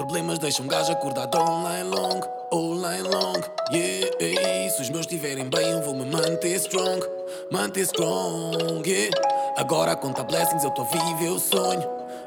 Problemas deixam um gajo acordado all night long, yeah. Se os meus estiverem bem eu vou me manter strong, yeah. Agora a conta blessings, eu tô vivo, eu sonho.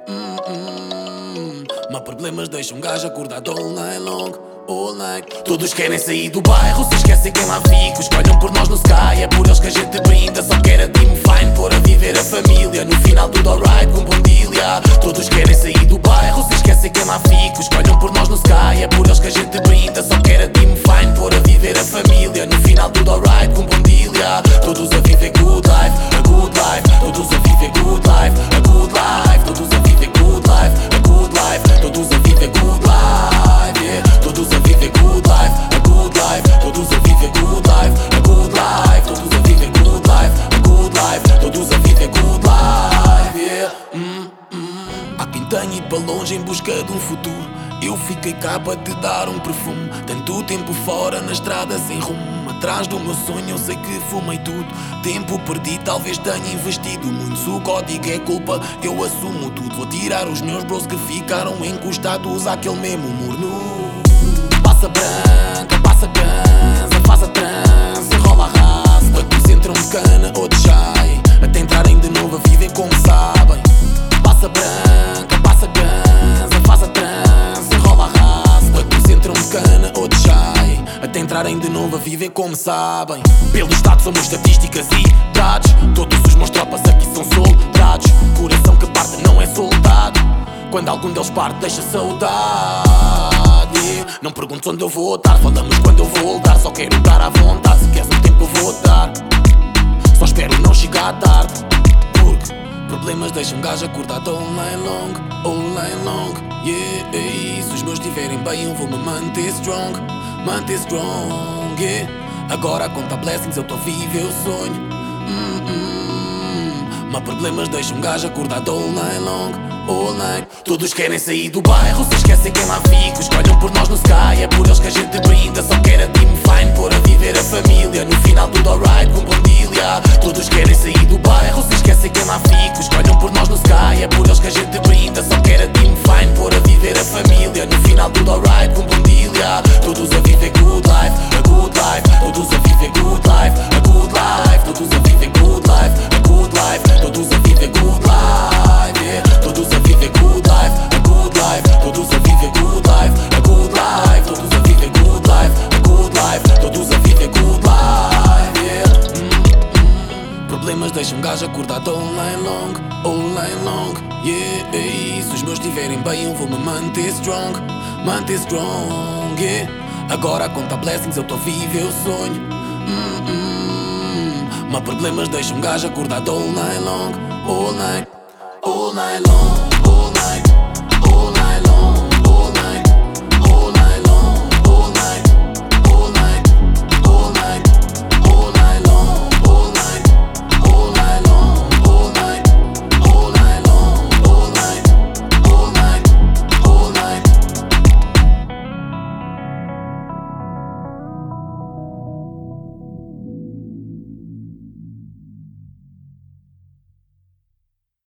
Mas problemas deixam um gajo acordado all night. Todos querem sair do bairro, se esquecem quem lá fica. Escolham por nós no Sky, é por eles que a gente brinda. Só quer a team fine, pôr a viver a família. No final tudo alright, com bondilha. Todos querem sair do bairro, se esquecem quem lá fica. Escolham por nós no Sky, é por eles que a gente brinda. Só quer a team fine, pôr a viver a família. No final tudo alright, com bondilha. Todos a viver good life, a good life. Todos a viver good life, a good life. Todos a viver good life, a good life. Todos a viver good life, yeah. Todos a viver good life, a good life. Todos a viver good life, a good life. Todos a viver good life, a good life. Todos a viver good life, yeah. Há quem tenha ido para longe em busca de um futuro. Eu fiquei cá para te dar um perfume. Tanto tempo fora na estrada sem rumo. Atrás do meu sonho eu sei que fumei tudo. Tempo perdido, talvez tenha investido muito. Se o código é culpa, eu assumo tudo. Vou tirar os meus bros que ficaram encostados àquele mesmo muro. Passa branca, passa ganza, faça trança, enrola a raça. Quantos entram de cana ou de chai, até entrarem de novo a viver como sabem. Passa branca, passa ganza, faça trança, enrola a raça. Quantos entram de cana ou de chai, até entrarem de novo a viver como sabem. Pelo Estado somos estatísticas e dados. Todos os meus tropas aqui são soldados. Coração que parte não é soldado. Quando algum deles parte deixa saudade. Não perguntes onde eu vou estar, falamos quando eu vou voltar. Só quero dar à vontade, se queres um tempo eu vou dar. Só espero não chegar tarde, porque problemas deixam um gajo acordado all night long, yeah. Se os meus estiverem bem eu vou me manter strong, yeah. Agora a conta blessings, eu tô vivo, eu sonho. Mas problemas deixam um gajo acordado all night. Todos querem sair do bairro, se esquecem quem lá fica. Escolham por nós no Sky, é por eles que a gente brinda. Só quer a team fine, pôr a viver a família. No final tudo alright, com bondilha. Todos querem sair do bairro, se esquecem quem lá fica. Escolham por nós no Sky, é por eles que a gente brinda. Só quer a team fine, pôr a viver a família. No final tudo alright, com bondilha. Todos a viver good life, a good life. Todos a viver good life, a good life. Todos a viver good life, a good life. Todos a viver good life, yeah. Todos a viver good life, a good life. Todos a viver good life, a good life. Todos a viver good life, a good life. Todos a viver good life, yeah. Problemas deixam um gajo acordado all night long, yeah. Se os meus estiverem bem eu vou me manter strong, yeah. Agora a conta blessings, eu tô vivo, eu sonho. Mas problemas deixam um gajo acordado all night long.